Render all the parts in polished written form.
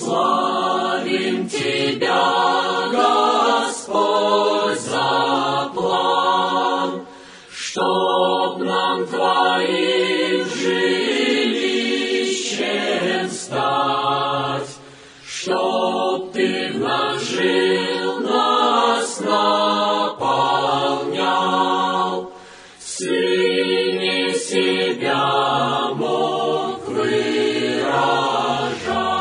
Славим Тебя, Господь, за план, чтоб нам Твоим жилищем стать, чтоб Ты в нас жил, нас наполнял, в Сыне себя мог выражать.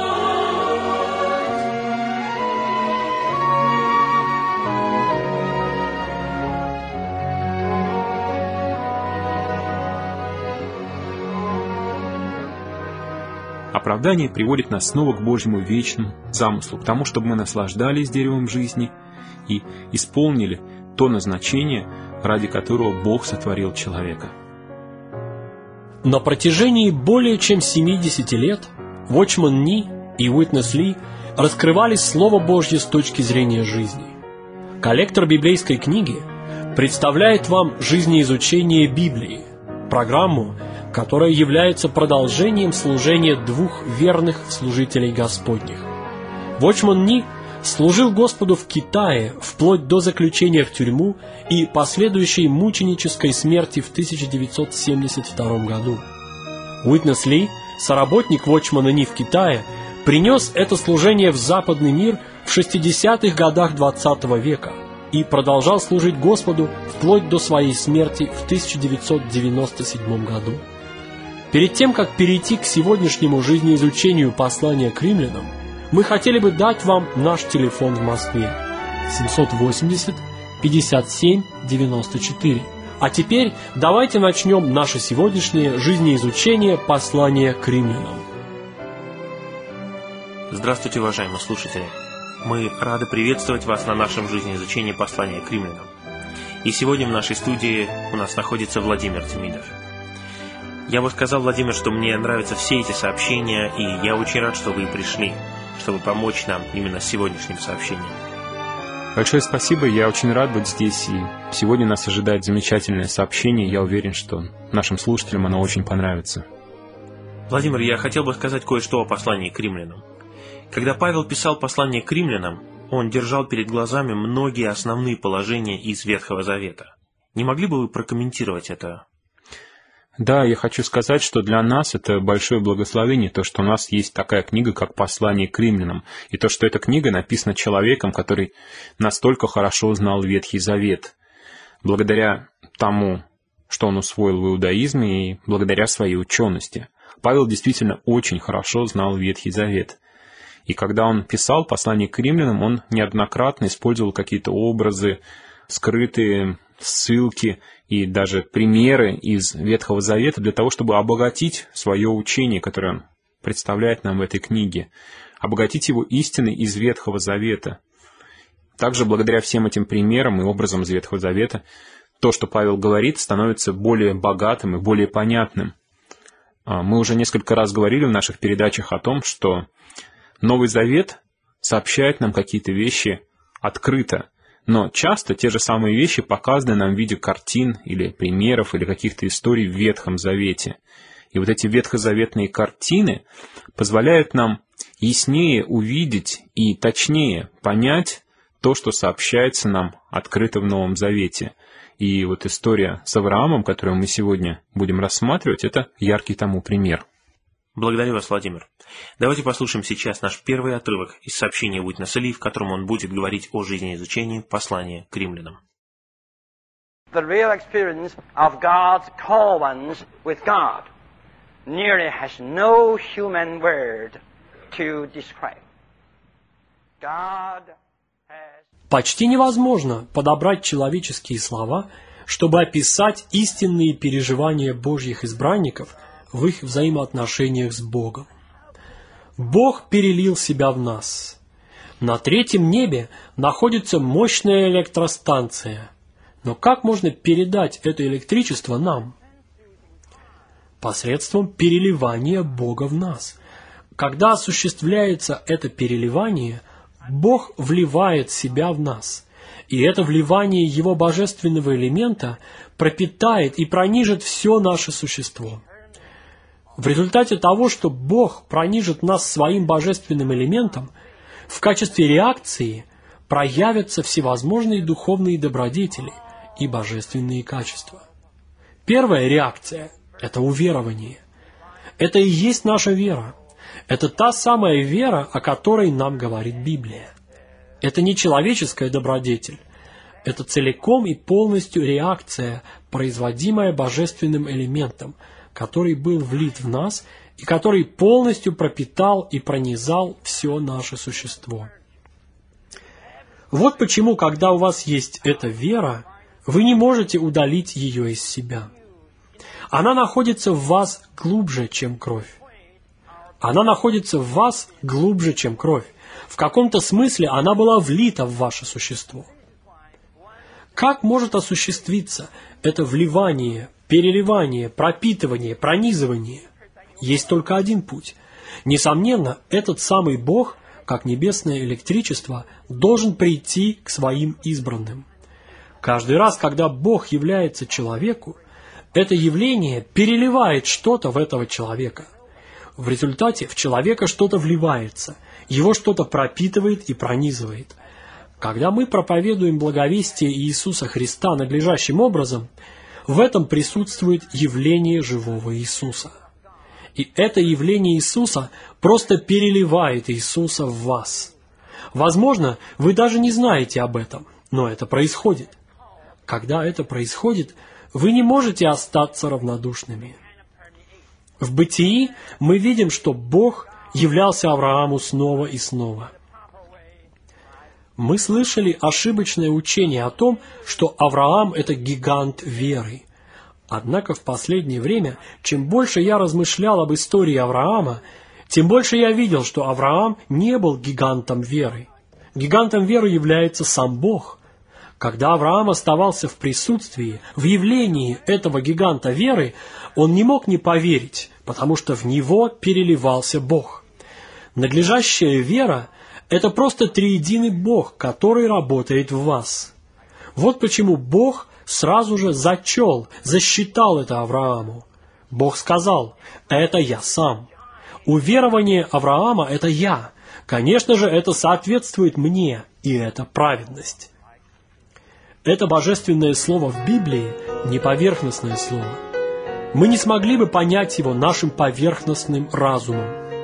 Оправдание приводит нас снова к Божьему вечному замыслу, к тому, чтобы мы наслаждались деревом жизни и исполнили то назначение, ради которого Бог сотворил человека. На протяжении более чем 70 лет Watchman Nee и Witness Lee раскрывали Слово Божье с точки зрения жизни. Коллектор библейской книги представляет вам жизнеизучение Библии, программу, которая является продолжением служения двух верных служителей Господних. Watchman Nee служил Господу в Китае вплоть до заключения в тюрьму и последующей мученической смерти в 1972 году. Witness Lee, соработник Watchman Nee в Китае, принес это служение в западный мир в 60-х годах XX века и продолжал служить Господу вплоть до своей смерти в 1997 году. Перед тем, как перейти к сегодняшнему жизнеизучению послания к римлянам, мы хотели бы дать вам наш телефон в Москве 780 57 94. А теперь давайте начнем наше сегодняшнее жизнеизучение послания к римлянам. Здравствуйте, уважаемые слушатели! Мы рады приветствовать вас на нашем жизнеизучении послания к римлянам. И сегодня в нашей студии у нас находится Владимир Демидов. Я бы сказал, Владимир, что мне нравятся все эти сообщения, и я очень рад, что вы пришли, чтобы помочь нам именно с сегодняшним сообщением. Большое спасибо, я очень рад быть здесь, и сегодня нас ожидает замечательное сообщение, я уверен, что нашим слушателям оно очень понравится. Владимир, я хотел бы сказать кое-что о послании к римлянам. Когда Павел писал послание к римлянам, он держал перед глазами многие основные положения из Ветхого Завета. Не могли бы вы прокомментировать это? Да, я хочу сказать, что для нас это большое благословение, то, что у нас есть такая книга, как «Послание к римлянам», и то, что эта книга написана человеком, который настолько хорошо знал Ветхий Завет, благодаря тому, что он усвоил в иудаизме, и благодаря своей учености. Павел действительно очень хорошо знал Ветхий Завет. И когда он писал «Послание к римлянам», он неоднократно использовал какие-то образы, скрытые ссылки и даже примеры из Ветхого Завета для того, чтобы обогатить свое учение, которое он представляет нам в этой книге, обогатить его истиной из Ветхого Завета. Также благодаря всем этим примерам и образам из Ветхого Завета то, что Павел говорит, становится более богатым и более понятным. Мы уже несколько раз говорили в наших передачах о том, что Новый Завет сообщает нам какие-то вещи открыто, но часто те же самые вещи показаны нам в виде картин или примеров или каких-то историй в Ветхом Завете. И вот эти ветхозаветные картины позволяют нам яснее увидеть и точнее понять то, что сообщается нам открыто в Новом Завете. И вот история с Авраамом, которую мы сегодня будем рассматривать, это яркий тому пример. Благодарю вас, Владимир. Давайте послушаем сейчас наш первый отрывок из сообщения Witness Lee, в котором он будет говорить о жизнеизучении послания к римлянам. The real experience of God's called ones with God nearly has no human word to describe. God has... Почти невозможно подобрать человеческие слова, чтобы описать истинные переживания Божьих избранников в их взаимоотношениях с Богом. Бог перелил себя в нас. На третьем небе находится мощная электростанция. Но как можно передать это электричество нам? Посредством переливания Бога в нас. Когда осуществляется это переливание, Бог вливает себя в нас. И это вливание Его божественного элемента пропитает и пронижит все наше существо. В результате того, что Бог пронижит нас своим божественным элементом, в качестве реакции проявятся всевозможные духовные добродетели и божественные качества. Первая реакция – это уверование. Это и есть наша вера. Это та самая вера, о которой нам говорит Библия. Это не человеческая добродетель. Это целиком и полностью реакция, производимая божественным элементом, который был влит в нас и который полностью пропитал и пронизал все наше существо. Вот почему, когда у вас есть эта вера, вы не можете удалить ее из себя. Она находится в вас глубже, чем кровь. Она находится в вас глубже, чем кровь. В каком-то смысле она была влита в ваше существо. Как может осуществиться это вливание, переливание, пропитывание, пронизывание? Есть только один путь. Несомненно, этот самый Бог, как небесное электричество, должен прийти к своим избранным. Каждый раз, когда Бог является человеку, это явление переливает что-то в этого человека. В результате в человека что-то вливается, его что-то пропитывает и пронизывает. Когда мы проповедуем благовестие Иисуса Христа надлежащим образом, в этом присутствует явление живого Иисуса. И это явление Иисуса просто переливает Иисуса в вас. Возможно, вы даже не знаете об этом, но это происходит. Когда это происходит, вы не можете остаться равнодушными. В Бытии мы видим, что Бог являлся Аврааму снова и снова. Мы слышали ошибочное учение о том, что Авраам – это гигант веры. Однако в последнее время, чем больше я размышлял об истории Авраама, тем больше я видел, что Авраам не был гигантом веры. Гигантом веры является сам Бог. Когда Авраам оставался в присутствии, в явлении этого гиганта веры, он не мог не поверить, потому что в него переливался Бог. Надлежащая вера – это просто триединый Бог, который работает в вас. Вот почему Бог сразу же засчитал это Аврааму. Бог сказал: «Это я сам». Уверование Авраама – это я. Конечно же, это соответствует мне, и это праведность. Это божественное слово в Библии не поверхностное слово. Мы не смогли бы понять его нашим поверхностным разумом.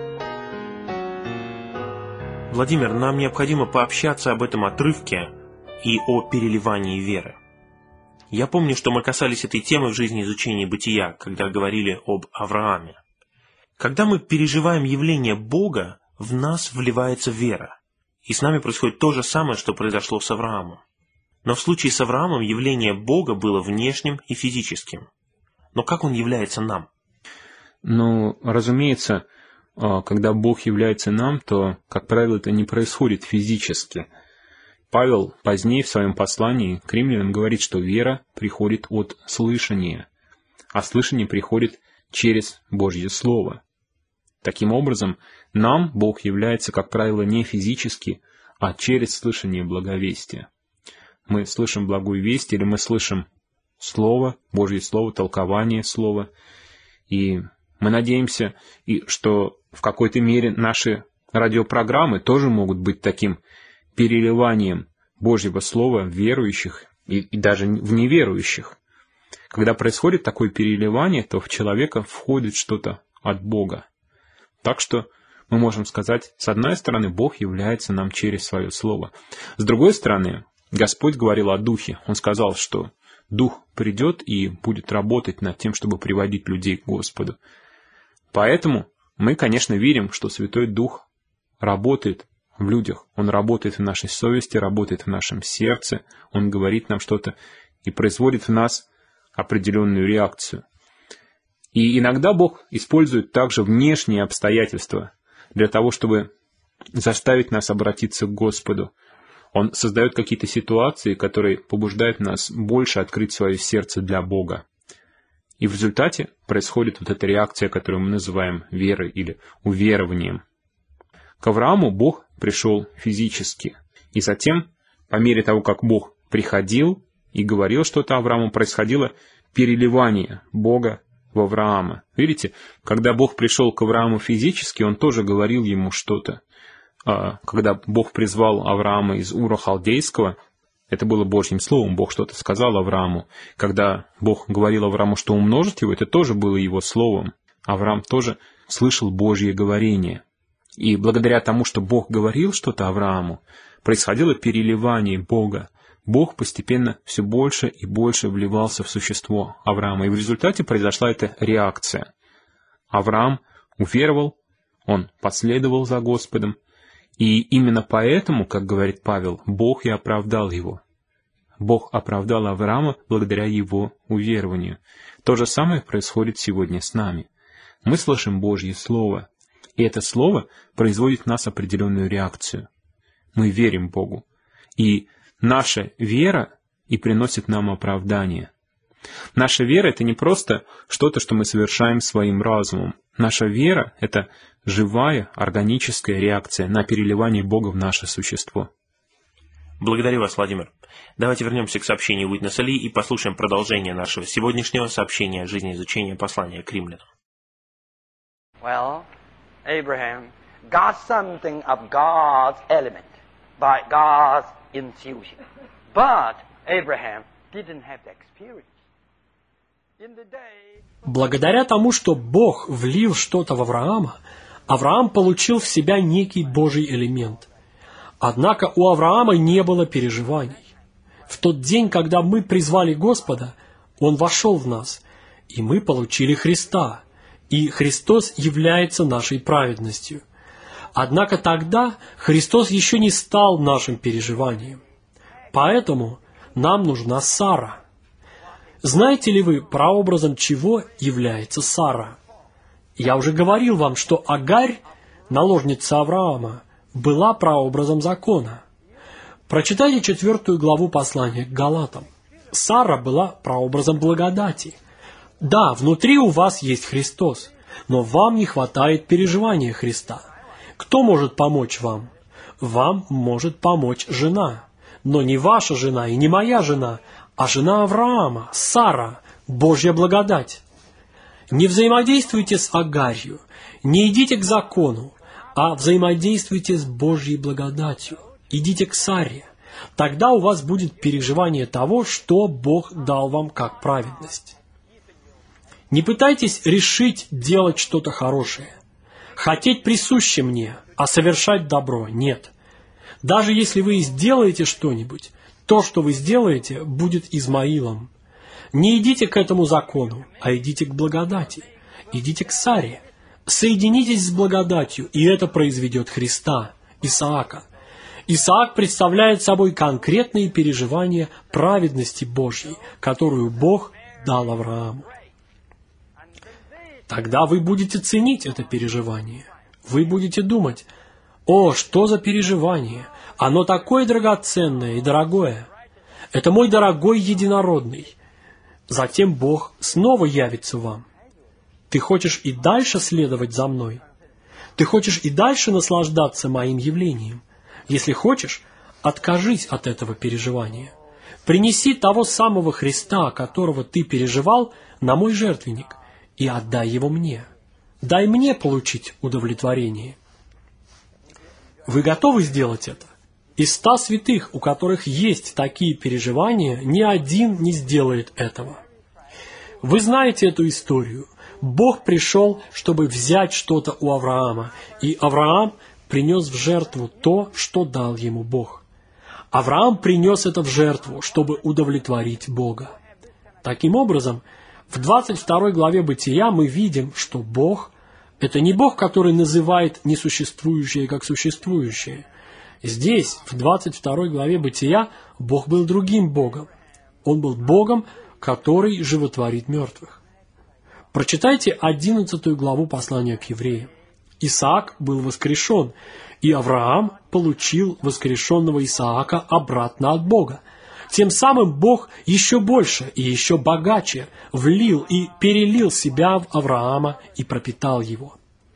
Владимир, нам необходимо пообщаться об этом отрывке и о переливании веры. Я помню, что мы касались этой темы в жизни изучения бытия, когда говорили об Аврааме. Когда мы переживаем явление Бога, в нас вливается вера. И с нами происходит то же самое, что произошло с Авраамом. Но в случае с Авраамом явление Бога было внешним и физическим. Но как он является нам? Ну, разумеется, когда Бог является нам, то, как правило, это не происходит физически. Павел позднее в своем послании к римлянам говорит, что вера приходит от слышания, а слышание приходит через Божье Слово. Таким образом, нам Бог является, как правило, не физически, а через слышание благовестия. Мы слышим благую весть, или мы слышим Слово, Божье Слово, толкование Слова, и мы надеемся, что в какой-то мере наши радиопрограммы тоже могут быть таким переливанием Божьего Слова в верующих и даже в неверующих. Когда происходит такое переливание, то в человека входит что-то от Бога. Так что мы можем сказать, с одной стороны, Бог является нам через Свое Слово. С другой стороны, Господь говорил о Духе. Он сказал, что Дух придет и будет работать над тем, чтобы приводить людей к Господу. Поэтому мы, конечно, верим, что Святой Дух работает в людях. Он работает в нашей совести, работает в нашем сердце. Он говорит нам что-то и производит в нас определенную реакцию. И иногда Бог использует также внешние обстоятельства для того, чтобы заставить нас обратиться к Господу. Он создает какие-то ситуации, которые побуждают нас больше открыть свое сердце для Бога. И в результате происходит вот эта реакция, которую мы называем верой или уверованием. К Аврааму Бог пришел физически. И затем, по мере того, как Бог приходил и говорил что-то Аврааму, происходило переливание Бога в Авраама. Видите, когда Бог пришел к Аврааму физически, Он тоже говорил ему что-то. Когда Бог призвал Авраама из Ура Халдейского, это было Божьим словом, Бог что-то сказал Аврааму. Когда Бог говорил Аврааму, что умножит его, это тоже было его словом. Авраам тоже слышал Божье говорение. И благодаря тому, что Бог говорил что-то Аврааму, происходило переливание Бога. Бог постепенно все больше и больше вливался в существо Авраама. И в результате произошла эта реакция. Авраам уверовал, он последовал за Господом. И именно поэтому, как говорит Павел, Бог и оправдал его. Бог оправдал Авраама благодаря его уверованию. То же самое происходит сегодня с нами. Мы слышим Божье Слово, и это Слово производит в нас определенную реакцию. Мы верим Богу, и наша вера и приносит нам оправдание. Наша вера — это не просто что-то, что мы совершаем своим разумом. Наша вера — это живая, органическая реакция на переливание Бога в наше существо. Благодарю вас, Владимир. Давайте вернемся к сообщению Уитнеса Ли и послушаем продолжение нашего сегодняшнего сообщения о жизнеизучения послания к римлянам. Well, Abraham got something of God's element by God's infusion. But Abraham didn't have the experience. Благодаря тому, что Бог влил что-то в Авраама, Авраам получил в себя некий Божий элемент. Однако у Авраама не было переживаний. В тот день, когда мы призвали Господа, Он вошел в нас, и мы получили Христа, и Христос является нашей праведностью. Однако тогда Христос еще не стал нашим переживанием. Поэтому нам нужна Сара. Знаете ли вы, прообразом чего является Сара? Я уже говорил вам, что Агарь, наложница Авраама, была прообразом закона. Прочитайте 4 главу послания к Галатам. Сара была прообразом благодати. Да, внутри у вас есть Христос, но вам не хватает переживания Христа. Кто может помочь вам? Вам может помочь жена. Но не ваша жена и не моя жена, а жена Авраама, Сара, Божья благодать. Не взаимодействуйте с Агарью, не идите к закону, а взаимодействуйте с Божьей благодатью. Идите к Саре. Тогда у вас будет переживание того, что Бог дал вам как праведность. Не пытайтесь решить делать что-то хорошее. Хотеть присуще мне, а совершать добро нет. Даже если вы сделаете что-нибудь, то, что вы сделаете, будет Измаилом. Не идите к этому закону, а идите к благодати. Идите к Саре. Соединитесь с благодатью, и это произведет Христа, Исаака. Исаак представляет собой конкретные переживания праведности Божьей, которую Бог дал Аврааму. Тогда вы будете ценить это переживание. Вы будете думать: «О, что за переживание! Оно такое драгоценное и дорогое! Это мой дорогой единородный!» Затем Бог снова явится вам. Ты хочешь и дальше следовать за мной? Ты хочешь и дальше наслаждаться моим явлением? Если хочешь, откажись от этого переживания. Принеси того самого Христа, которого ты переживал, на мой жертвенник, и отдай его мне. Дай мне получить удовлетворение. Вы готовы сделать это? Из 100 святых, у которых есть такие переживания, ни один не сделает этого. Вы знаете эту историю. Бог пришел, чтобы взять что-то у Авраама, и Авраам принес в жертву то, что дал ему Бог. Авраам принес это в жертву, чтобы удовлетворить Бога. Таким образом, в 22 главе Бытия мы видим, что Бог – это не Бог, который называет несуществующее как существующее. Здесь, в 22 главе Бытия, Бог был другим Богом. Он был Богом, который животворит мертвых. Прочитайте 11 главу послания к евреям. Исаак был воскрешен, и Авраам получил воскрешенного Исаака обратно от Бога. Тем самым Бог еще больше и еще богаче влил и перелил себя в Авраама и пропитал его.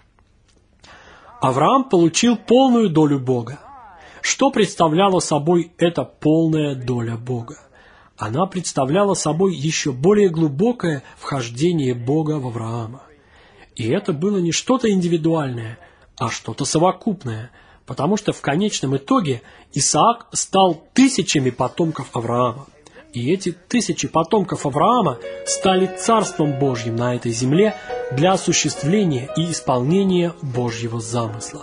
Авраам получил полную долю Бога. Что представляла собой эта полная доля Бога? она представляла собой еще более глубокое вхождение Бога в Авраама. И это было не что-то индивидуальное, а что-то совокупное, потому что в конечном итоге Исаак стал тысячами потомков Авраама. И эти тысячи потомков Авраама стали Царством Божьим на этой земле для осуществления и исполнения Божьего замысла.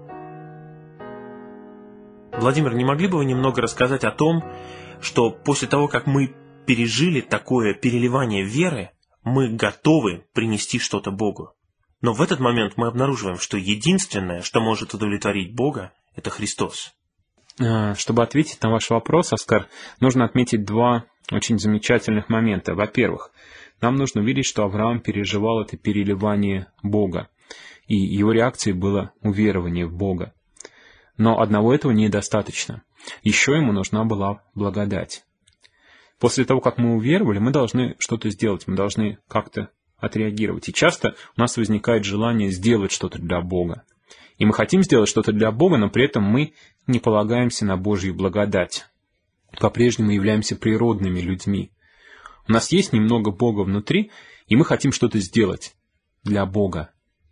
Владимир, не могли бы вы немного рассказать о том, что после того, как мы пережили такое переливание веры, мы готовы принести что-то Богу? Но в этот момент мы обнаруживаем, что единственное, что может удовлетворить Бога, это Христос. Чтобы ответить на ваш вопрос, Оскар, нужно отметить два очень замечательных момента. Во-первых, нам нужно видеть, что Авраам переживал это переливание Бога, и его реакцией было уверование в Бога. Но одного этого недостаточно. Еще ему нужна была благодать. После того, как мы уверовали, мы должны что-то сделать, мы должны как-то отреагировать. И часто у нас возникает желание сделать что-то для Бога. И мы хотим сделать что-то для Бога, но при этом мы не полагаемся на Божью благодать. По-прежнему являемся природными людьми. У нас есть немного Бога внутри, и мы хотим что-то сделать для Бога.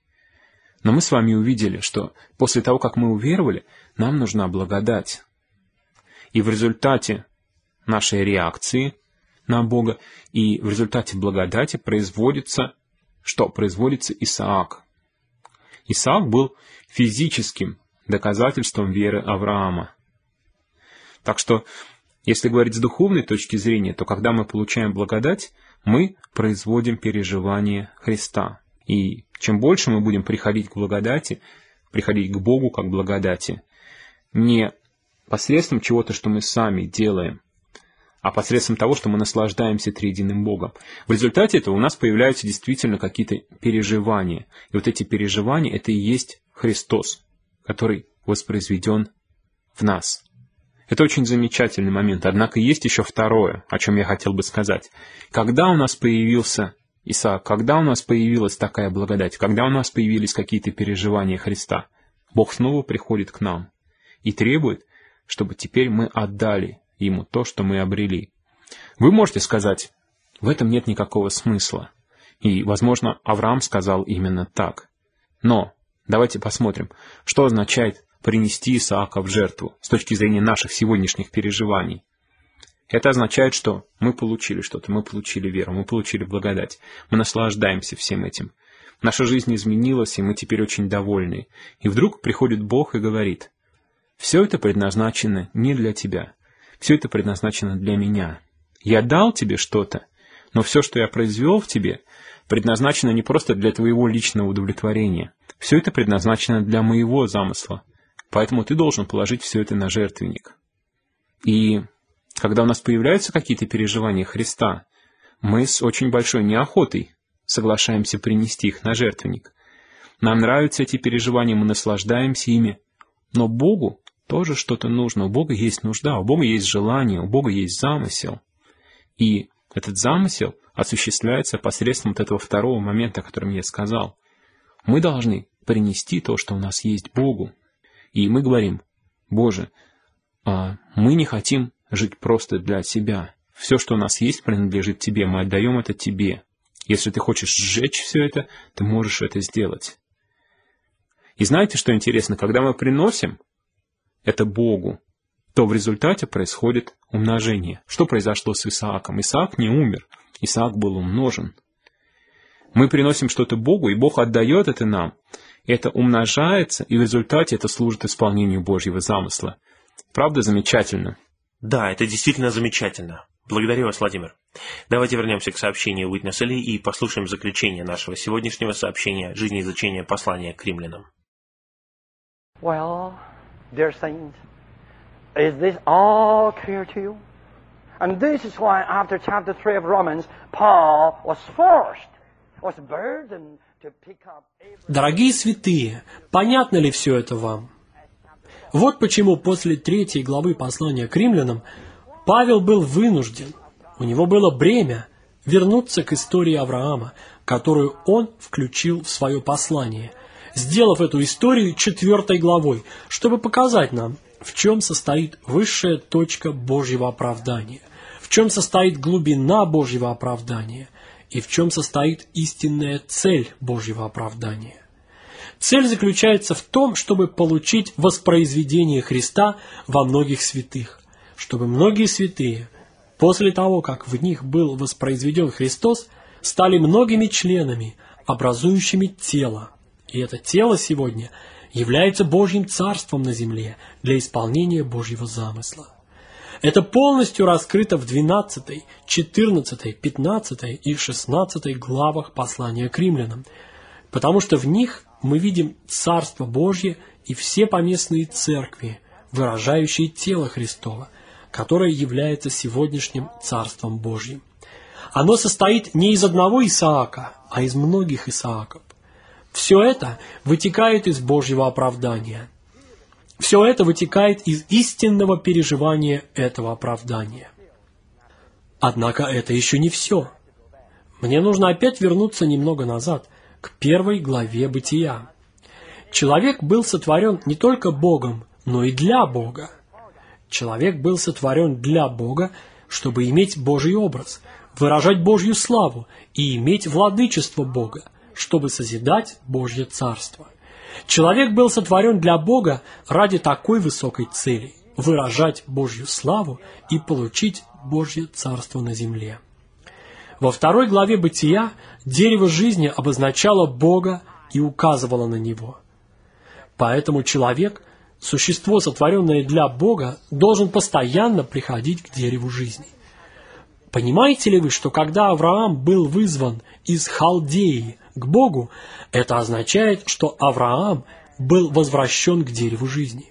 Но мы с вами увидели, что после того, как мы уверовали, нам нужна благодать. И в результате нашей реакции на Бога и в результате благодати производится что? Производится Исаак. Исаак был физическим доказательством веры Авраама. Так что, если говорить с духовной точки зрения, то когда мы получаем благодать, мы производим переживание Христа. И чем больше мы будем приходить к благодати, приходить к Богу как благодати, не посредством чего-то, что мы сами делаем, а посредством того, что мы наслаждаемся триединым Богом. В результате этого у нас появляются действительно какие-то переживания. И вот эти переживания — это и есть Христос, который воспроизведен в нас. Это очень замечательный момент. Однако есть еще второе, о чем я хотел бы сказать. Когда у нас появился Исаак, когда у нас появилась такая благодать, когда у нас появились какие-то переживания Христа, Бог снова приходит к нам и требует, чтобы теперь мы отдали Ему то, что мы обрели. Вы можете сказать, в этом нет никакого смысла. И, возможно, Авраам сказал именно так. Но давайте посмотрим, что означает принести Исаака в жертву с точки зрения наших сегодняшних переживаний. Это означает, что мы получили что-то, мы получили веру, мы получили благодать, мы наслаждаемся всем этим. Наша жизнь изменилась, и мы теперь очень довольны. И вдруг приходит Бог и говорит, все это предназначено не для тебя. Все это предназначено для меня. Я дал тебе что-то, но все, что я произвел в тебе, предназначено не просто для твоего личного удовлетворения. Все это предназначено для моего замысла. Поэтому ты должен положить все это на жертвенник. И когда у нас появляются какие-то переживания Христа, мы с очень большой неохотой соглашаемся принести их на жертвенник. Нам нравятся эти переживания, мы наслаждаемся ими, но Богу тоже что-то нужно. У Бога есть нужда, у Бога есть желание, у Бога есть замысел. И этот замысел осуществляется посредством вот этого второго момента, о котором я сказал. Мы должны принести то, что у нас есть, Богу. И мы говорим, Боже, мы не хотим жить просто для себя. Все, что у нас есть, принадлежит Тебе, мы отдаем это Тебе. Если ты хочешь сжечь все это, ты можешь это сделать. И знаете, что интересно? Когда мы приносим это Богу, то в результате происходит умножение. Что произошло с Исааком? Исаак не умер, Исаак был умножен. Мы приносим что-то Богу, и Бог отдает это нам. Это умножается, и в результате это служит исполнению Божьего замысла. Правда замечательно? Да, это действительно замечательно. Благодарю вас, Владимир. Давайте вернемся к сообщению Уитнеса Ли и послушаем заключение нашего сегодняшнего сообщения «Жизнеизучение послания к римлянам». Well, dear saints, is this all clear to you? And this is why after chapter 3 of Romans, Paul was burdened to pick up... Дорогие святые, понятно ли все это вам? Вот почему после 3 главы послания к римлянам Павел был вынужден, у него было бремя, вернуться к истории Авраама, которую он включил в свое послание, сделав эту историю 4 главой, чтобы показать нам, в чем состоит высшая точка Божьего оправдания, в чем состоит глубина Божьего оправдания и в чем состоит истинная цель Божьего оправдания. Цель заключается в том, чтобы получить воспроизведение Христа во многих святых, чтобы многие святые, после того, как в них был воспроизведен Христос, стали многими членами, образующими тело. И это тело сегодня является Божьим Царством на земле для исполнения Божьего замысла. Это полностью раскрыто в 12, 14, 15 и 16 главах послания к римлянам, потому что в них мы видим Царство Божье и все поместные церкви, выражающие тело Христово, которое является сегодняшним Царством Божьим. Оно состоит не из одного Исаака, а из многих Исааков. Все это вытекает из Божьего оправдания. Все это вытекает из истинного переживания этого оправдания. Однако это еще не все. Мне нужно опять вернуться немного назад, к 1 главе Бытия. Человек был сотворен не только Богом, но и для Бога. Человек был сотворен для Бога, чтобы иметь Божий образ, выражать Божью славу и иметь владычество Бога, чтобы созидать Божье Царство. Человек был сотворен для Бога ради такой высокой цели – выражать Божью славу и получить Божье Царство на земле. Во 2 главе Бытия дерево жизни обозначало Бога и указывало на Него. Поэтому человек, существо, сотворенное для Бога, должен постоянно приходить к дереву жизни. Понимаете ли вы, что когда Авраам был вызван из Халдеи к Богу, это означает, что Авраам был возвращен к дереву жизни.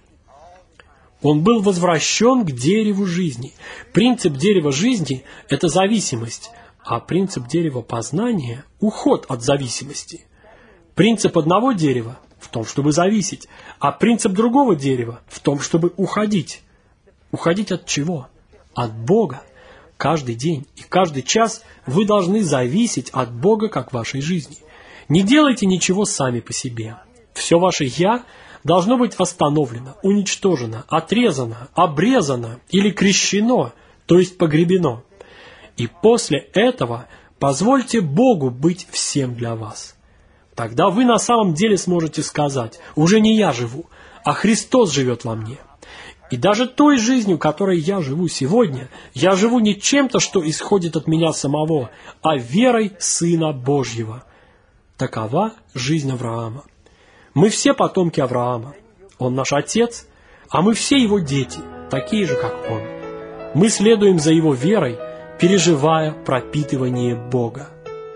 Он был возвращен к дереву жизни. Принцип дерева жизни – это зависимость, а принцип дерева познания – уход от зависимости. Принцип одного дерева в том, чтобы зависеть, а принцип другого дерева в том, чтобы уходить. Уходить от чего? От Бога. Каждый день и каждый час вы должны зависеть от Бога, как в вашей жизни. Не делайте ничего сами по себе. Все ваше «я» должно быть остановлено, уничтожено, отрезано, обрезано или крещено, то есть погребено. И после этого позвольте Богу быть всем для вас. Тогда вы на самом деле сможете сказать: «Уже не я живу, а Христос живет во мне». И даже той жизнью, которой я живу сегодня, я живу не чем-то, что исходит от меня самого, а верой Сына Божьего. Такова жизнь Авраама. Мы все потомки Авраама. Он наш отец, а мы все его дети, такие же, как он. Мы следуем за его верой, переживая пропитывание Бога.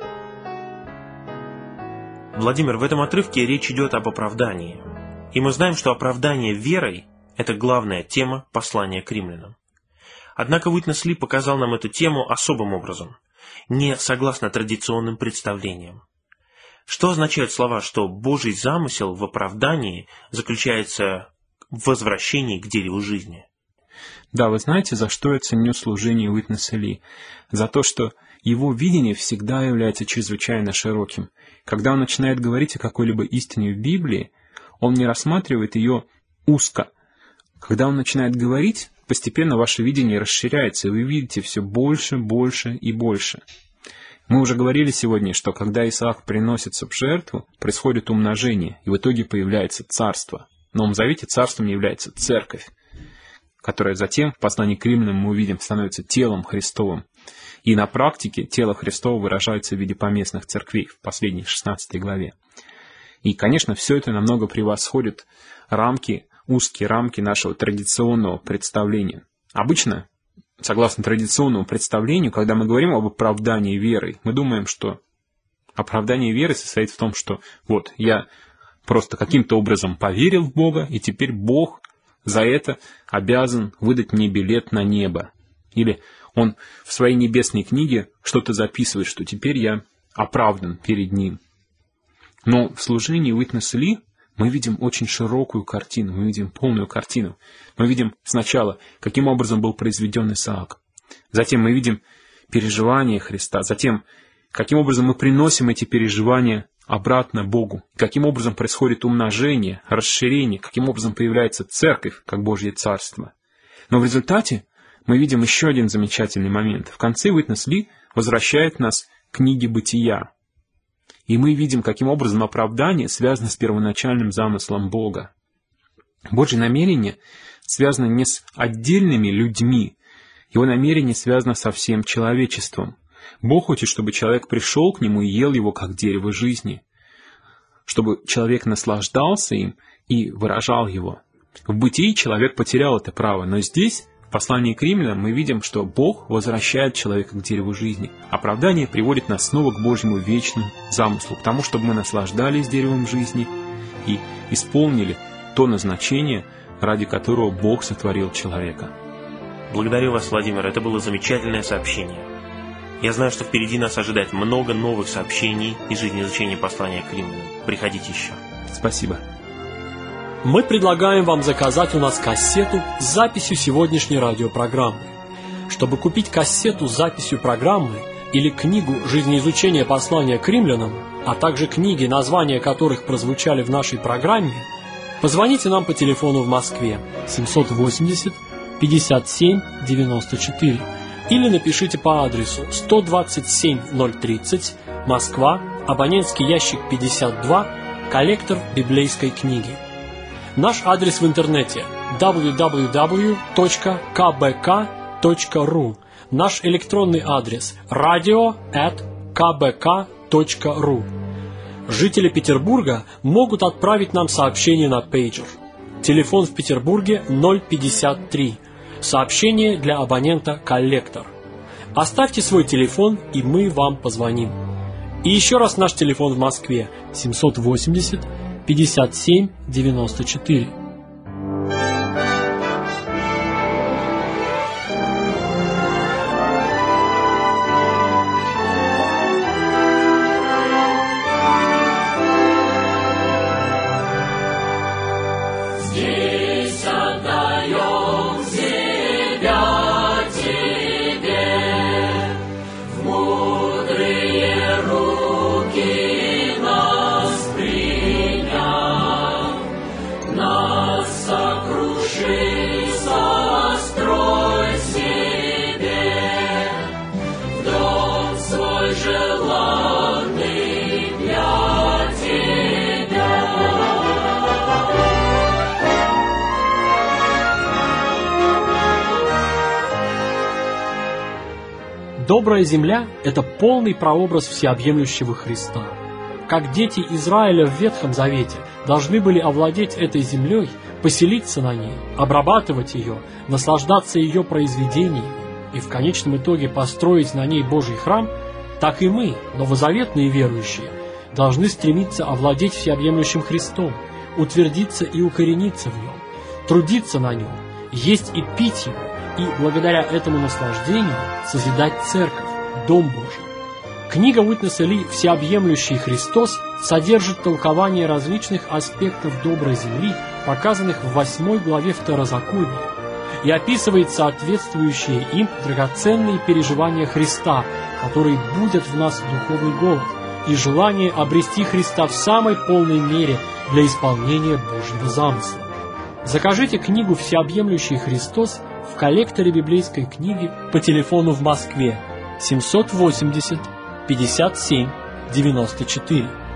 Владимир, в этом отрывке речь идет об оправдании. И мы знаем, что оправдание верой – это главная тема послания к римлянам. Однако Уитнес Ли показал нам эту тему особым образом, не согласно традиционным представлениям. Что означают слова, что Божий замысел в оправдании заключается в возвращении к дереву жизни? Да, вы знаете, за что я ценю служение Уитнеса Ли? За то, что его видение всегда является чрезвычайно широким. Когда он начинает говорить о какой-либо истине в Библии, он не рассматривает ее узко. Когда он начинает говорить, постепенно ваше видение расширяется, и вы видите все больше, больше и больше. Мы уже говорили сегодня, что когда Исаак приносится в жертву, происходит умножение, и в итоге появляется царство. В Новом Завете царством является церковь, которая затем, в послании к римлянам мы увидим, становится телом Христовым. И на практике тело Христово выражается в виде поместных церквей в последней 16 главе. И, конечно, все это намного превосходит узкие рамки нашего традиционного представления. Обычно, согласно традиционному представлению, когда мы говорим об оправдании верой, мы думаем, что оправдание веры состоит в том, что вот я просто каким-то образом поверил в Бога, и теперь Бог за это обязан выдать мне билет на небо. Или Он в своей небесной книге что-то записывает, что теперь я оправдан перед Ним. Но в служении Уитнеса Ли мы видим очень широкую картину, мы видим полную картину. Мы видим сначала, каким образом был произведен Исаак. Затем мы видим переживания Христа. Затем, каким образом мы приносим эти переживания обратно Богу. Каким образом происходит умножение, расширение, каким образом появляется церковь, как Божье Царство. Но в результате мы видим еще один замечательный момент. В конце Witness Lee возвращает нас к книге «Бытия». И мы видим, каким образом оправдание связано с первоначальным замыслом Бога. Божье намерение связано не с отдельными людьми, его намерение связано со всем человечеством. Бог хочет, чтобы человек пришел к нему и ел его, как дерево жизни, чтобы человек наслаждался им и выражал его. В Бытии человек потерял это право, но здесь, в послании к римлянам, мы видим, что Бог возвращает человека к дереву жизни. Оправдание приводит нас снова к Божьему вечному замыслу, к тому, чтобы мы наслаждались деревом жизни и исполнили то назначение, ради которого Бог сотворил человека. Благодарю вас, Владимир, это было замечательное сообщение. Я знаю, что впереди нас ожидает много новых сообщений из жизни изучения послания к римлянам. Приходите еще. Спасибо. Мы предлагаем вам заказать у нас кассету с записью сегодняшней радиопрограммы. Чтобы купить кассету с записью программы или книгу «Жизнеизучение послания к римлянам», а также книги, названия которых прозвучали в нашей программе, позвоните нам по телефону в Москве 780 57 94 или напишите по адресу 127 030, Москва, абонентский ящик 52, коллектор библейской книги. Наш адрес в интернете www.kbk.ru. Наш электронный адрес radio@kbk.ru. Жители Петербурга могут отправить нам сообщение на пейджер. Телефон в Петербурге 053. Сообщение для абонента «Коллектор». Оставьте свой телефон, и мы вам позвоним. И еще раз наш телефон в Москве 780 57 94. Здесь отдаем себя Тебе, в мудрые руки нас приняв, нас сокруши, сострой себе, в дом свой желанный для Тебя. Добрая земля – это полный прообраз всеобъемлющего Христа. Как дети Израиля в Ветхом Завете должны были овладеть этой землей, поселиться на ней, обрабатывать ее, наслаждаться ее произведениями и в конечном итоге построить на ней Божий храм, так и мы, новозаветные верующие, должны стремиться овладеть всеобъемлющим Христом, утвердиться и укорениться в нем, трудиться на нем, есть и пить его, и благодаря этому наслаждению созидать церковь, Дом Божий. Книга Уитнеса Ли «Всеобъемлющий Христос» содержит толкование различных аспектов доброй земли, показанных в 8 главе Второзакония, и описывает соответствующие им драгоценные переживания Христа, которые будут в нас духовный голод и желание обрести Христа в самой полной мере для исполнения Божьего замысла. Закажите книгу «Всеобъемлющий Христос» в коллекторе библейской книги по телефону в Москве 780 57 94.